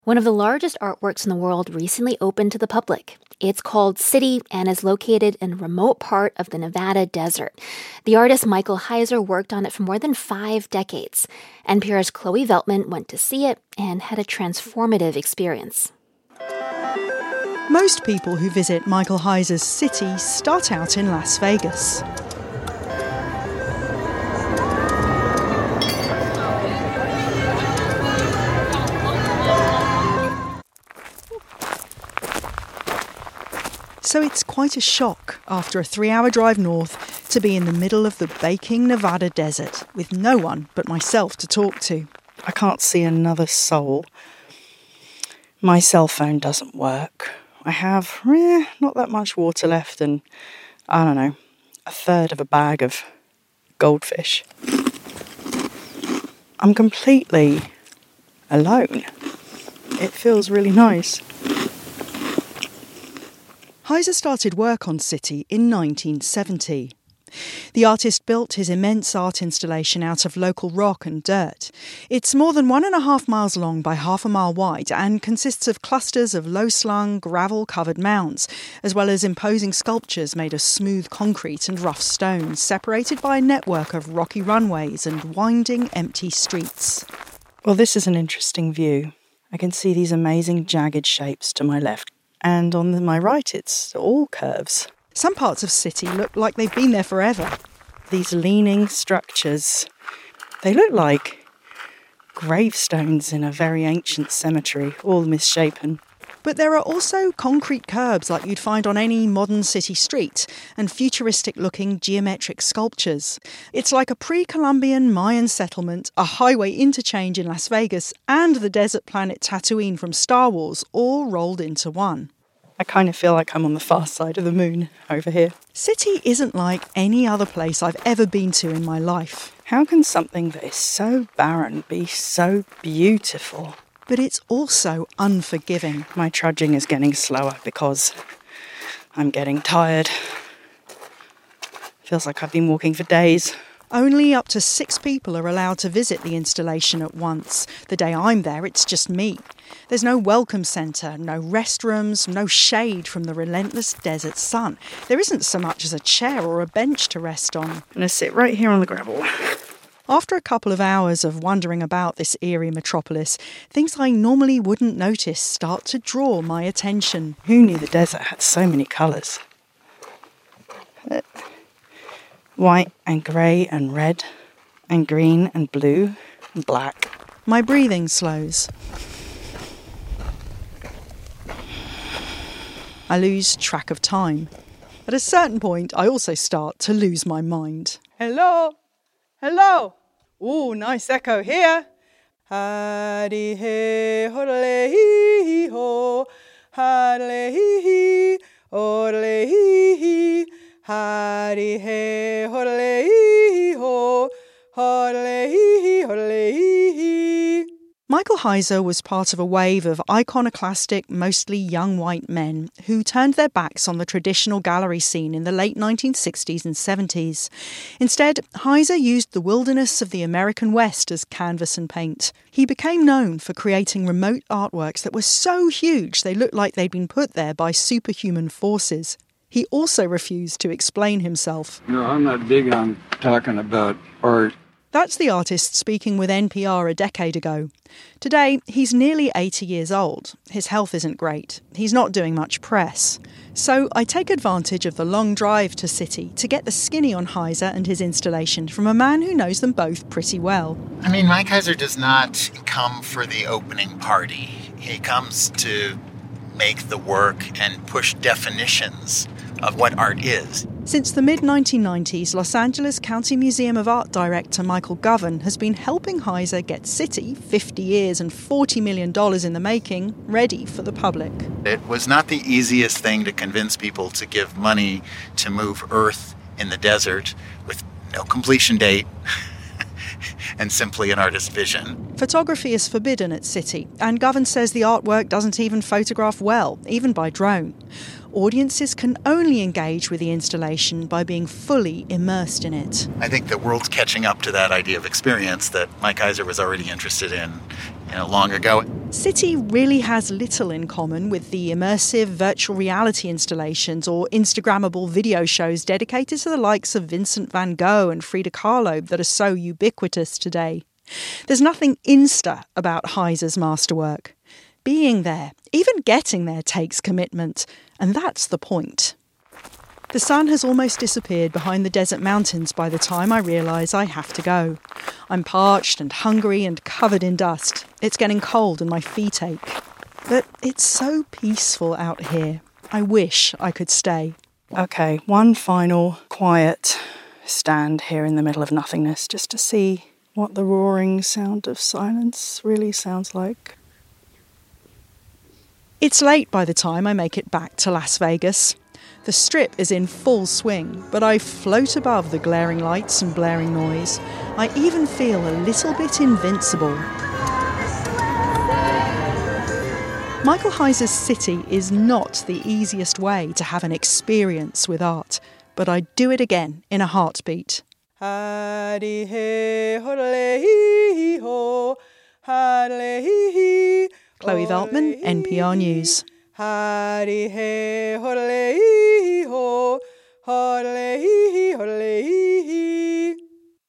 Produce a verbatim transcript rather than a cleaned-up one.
One of the largest artworks in the world recently opened to the public. It's called City and is located in a remote part of the Nevada desert. The artist Michael Heiser worked on it for more than five decades. N P R's Chloe Veltman went to see it and had a transformative experience. Most people who visit Michael Heiser's City start out in Las Vegas. So it's quite a shock, after a three-hour drive north, to be in the middle of the baking Nevada desert with no one but myself to talk to. I can't see another soul. My cell phone doesn't work. I have eh, not that much water left and, I don't know, a third of a bag of goldfish. I'm completely alone. It feels really nice. Heiser started work on City in nineteen seventy. The artist built his immense art installation out of local rock and dirt. It's more than one and a half miles long by half a mile wide and consists of clusters of low-slung, gravel-covered mounds, as well as imposing sculptures made of smooth concrete and rough stones, separated by a network of rocky runways and winding, empty streets. Well, this is an interesting view. I can see these amazing jagged shapes to my left. And on the, my right, it's all curves. Some parts of City look like they've been there forever. These leaning structures, they look like gravestones in a very ancient cemetery, all misshapen. But there are also concrete curbs like you'd find on any modern city street and futuristic-looking geometric sculptures. It's like a pre-Columbian Mayan settlement, a highway interchange in Las Vegas, and the desert planet Tatooine from Star Wars, all rolled into one. I kind of feel like I'm on the far side of the moon over here. City isn't like any other place I've ever been to in my life. How can something that is so barren be so beautiful? But it's also unforgiving. My trudging is getting slower because I'm getting tired. Feels like I've been walking for days. Only up to six people are allowed to visit the installation at once. The day I'm there, it's just me. There's no welcome centre, no restrooms, no shade from the relentless desert sun. There isn't so much as a chair or a bench to rest on. I'm going to sit right here on the gravel. After a couple of hours of wandering about this eerie metropolis, things I normally wouldn't notice start to draw my attention. Who knew the desert had so many colours? White and grey and red and green and blue and black. My breathing slows. I lose track of time. At a certain point, I also start to lose my mind. Hello? Hello? Ooh, nice echo here. Hadi he hodle hee ho, hadle hee hee, hodle hee hee, hadi he hodle hee ho, hodle hee hee, hodle hee hee. Michael Heiser was part of a wave of iconoclastic, mostly young white men who turned their backs on the traditional gallery scene in the late nineteen sixties and seventies. Instead, Heiser used the wilderness of the American West as canvas and paint. He became known for creating remote artworks that were so huge they looked like they'd been put there by superhuman forces. He also refused to explain himself. No, I'm not big on talking about art. That's the artist speaking with N P R a decade ago. Today, he's nearly eighty years old. His health isn't great. He's not doing much press. So I take advantage of the long drive to City to get the skinny on Heiser and his installation from a man who knows them both pretty well. I mean, Mike Heiser does not come for the opening party. He comes to make the work and push definitions of what art is. Since the mid nineteen nineties, Los Angeles County Museum of Art director Michael Govan has been helping Heiser get City, fifty years and forty million dollars in the making, ready for the public. It was not the easiest thing to convince people to give money to move Earth in the desert with no completion date and simply an artist's vision. Photography is forbidden at City, and Govan says the artwork doesn't even photograph well, even by drone. Audiences can only engage with the installation by being fully immersed in it. I think the world's catching up to that idea of experience that Mike Heiser was already interested in. you know, long ago. City really has little in common with the immersive virtual reality installations or Instagrammable video shows dedicated to the likes of Vincent van Gogh and Frida Kahlo that are so ubiquitous today. There's nothing Insta about Heiser's masterwork. Being there, even getting there, takes commitment, and that's the point. The sun has almost disappeared behind the desert mountains by the time I realise I have to go. I'm parched and hungry and covered in dust. It's getting cold and my feet ache. But it's so peaceful out here. I wish I could stay. Okay, one final quiet stand here in the middle of nothingness just to see what the roaring sound of silence really sounds like. It's late by the time I make it back to Las Vegas. The Strip is in full swing, but I float above the glaring lights and blaring noise. I even feel a little bit invincible. Michael Heiser's City is not the easiest way to have an experience with art, but I'd do it again in a heartbeat. Chloe Veltman, N P R News.